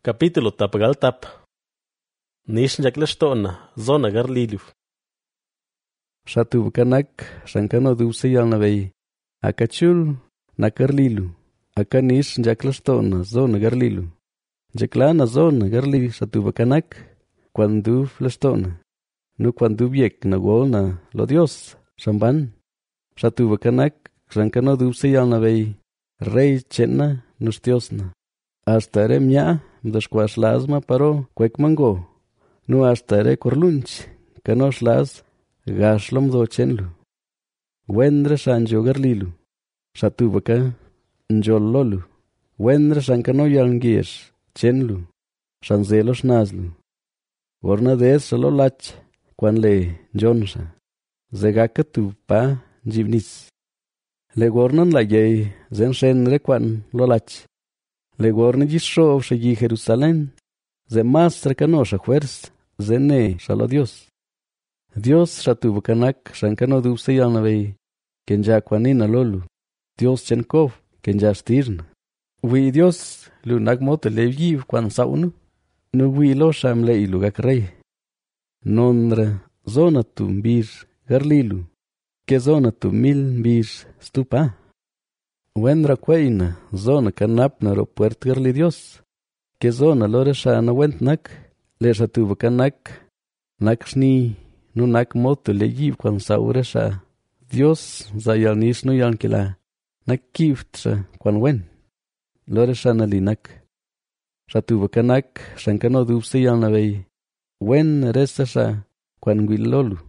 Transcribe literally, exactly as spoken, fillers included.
Capítulo tapagal tap. Nish njaklestona, zona garlilu. Shatu kanak, shankano dulce yalnavei. Akachul, nakarlilu. Akanish njaklestona, zona garlilu. Jaklana zona garli shatu kanak, cuando flestona. No cuando viek na wolna, lo Dios, shamban. Shatu kanak, shankano dulce yalnavei. Rey chena, nustiosna. Hasta remya, después lasma paro kwek mango. Nu hasta re korlunch, kanos las gashlom do chenlu. Wendre shanjo garlilu. Shatubaka njololu. Wendre shankano yalngiesh, chenlu. Shanzelos nazlu. Warna des solo lach, kwan le jonsha. Zegaka tu pa jivnis. Le gornan la yei, zen shenre kwan lolach. Le gorne gisho shagi Jerusalén, ze mastra canosha fuerz, ze ne shalo Dios. Dios shatu kanak shankano dulce yalnavei, kenja kwanina lolu. Dios chenkov, kenja stirna. Wi Dios lu nagmote le yiv kwan saunu, nu wi lo sham le ilu gakrei. Nondra zona tu mbir garlilu, ke zona tu mil mbir stupa. Wendra quaina, zona canapna ro puerto garli Dios. Que zona lore shana wentnak, le shatuva kanak, nakshni, no nak moto le yiv kwan saure sha. Dios zayalnish no yankila, nak kiftra kwan wen. Lore shana linak. Shatuva kanak, shankano dulce yalnavei. Wen resta sha, kwan guilolu.